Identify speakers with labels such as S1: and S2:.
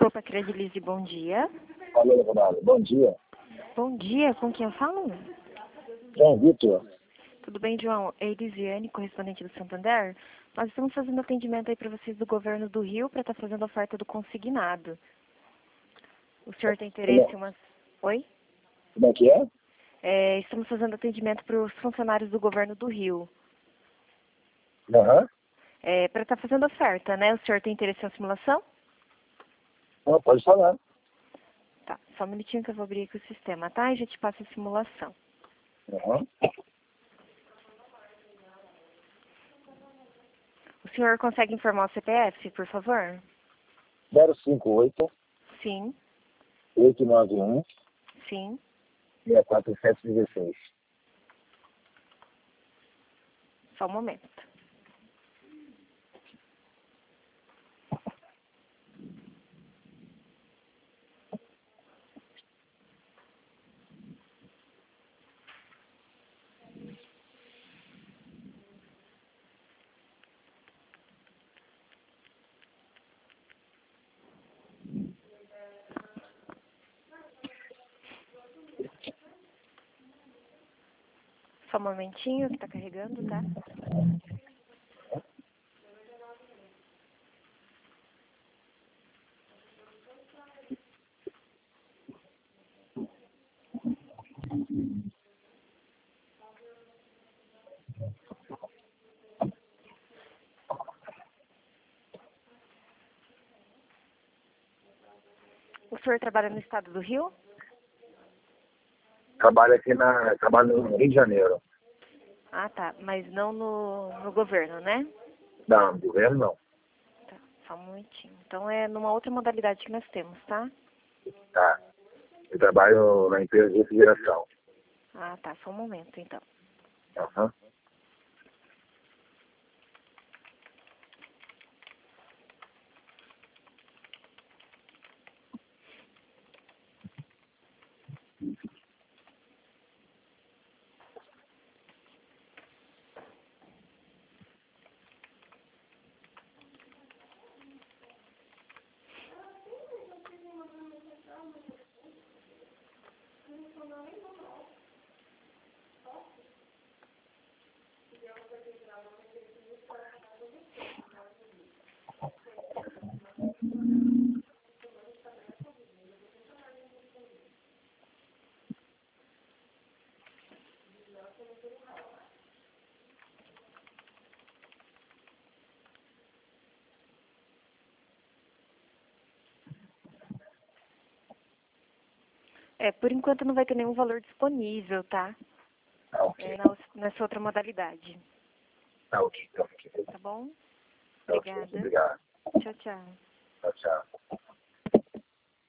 S1: Copa Credilize, bom dia.
S2: Alô, Leonardo, bom dia.
S1: Bom dia, com quem eu falo?
S2: João Vitor.
S1: Tudo bem, João? É Elisiane, correspondente do Santander. Nós estamos fazendo atendimento aí para vocês do Governo do Rio para estar fazendo a oferta do consignado. O senhor tem interesse em umas... Oi?
S2: Como é que é?
S1: Estamos fazendo atendimento para os funcionários do Governo do Rio.
S2: Aham.
S1: Para estar fazendo oferta, né? O senhor tem interesse em simulação?
S2: Não, pode falar.
S1: Tá, só um minutinho que eu vou abrir aqui o sistema, tá? E já te passo a simulação.
S2: Aham.
S1: O senhor consegue informar o CPF, por favor?
S2: 058
S1: Sim,
S2: 891
S1: sim.
S2: 64716.
S1: Só um momento. Só um momentinho que tá carregando, tá? O senhor trabalha no estado do Rio?
S2: Trabalho no Rio de Janeiro.
S1: Ah, tá. Mas não no governo, né?
S2: Não, no governo não.
S1: Tá, só um momentinho. Então é numa outra modalidade que nós temos, tá?
S2: Tá. Eu trabalho na empresa de refrigeração.
S1: Ah, tá. Só um momento, então.
S2: Aham.
S1: Por enquanto não vai ter nenhum valor disponível, tá?
S2: Tá ok.
S1: Nessa outra modalidade.
S2: Tá ok. Então, ok.
S1: Tá bom?
S2: Tá ok.
S1: Obrigada.
S2: Obrigado.
S1: Tchau, tchau.
S2: Tchau, tchau.